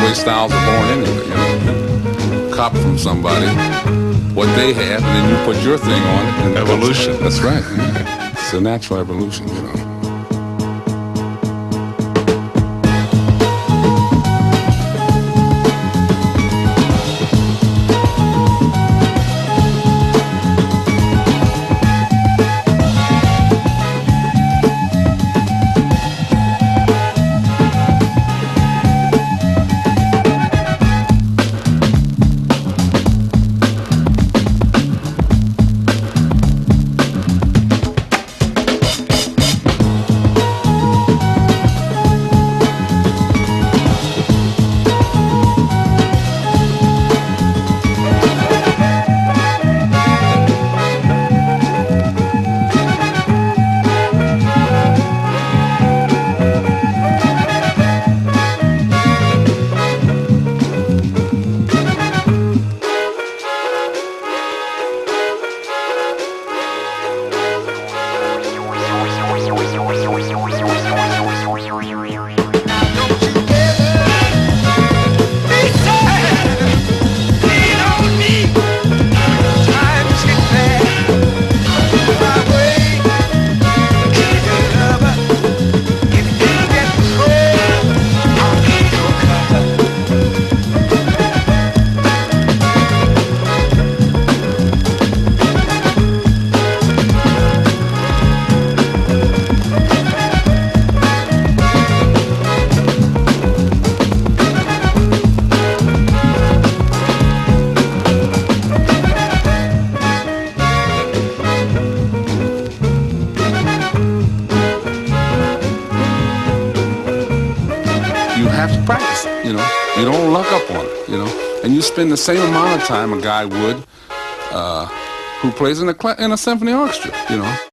way styles are born anyway. You know, cop from somebody what they have, and then you put your thing on it. And evolution. That's right. Yeah. It's a natural evolution, you know. Have to practice it, you know. You don't luck up on it, you know. And you spend the same amount of time a guy would who plays in a symphony orchestra, you know.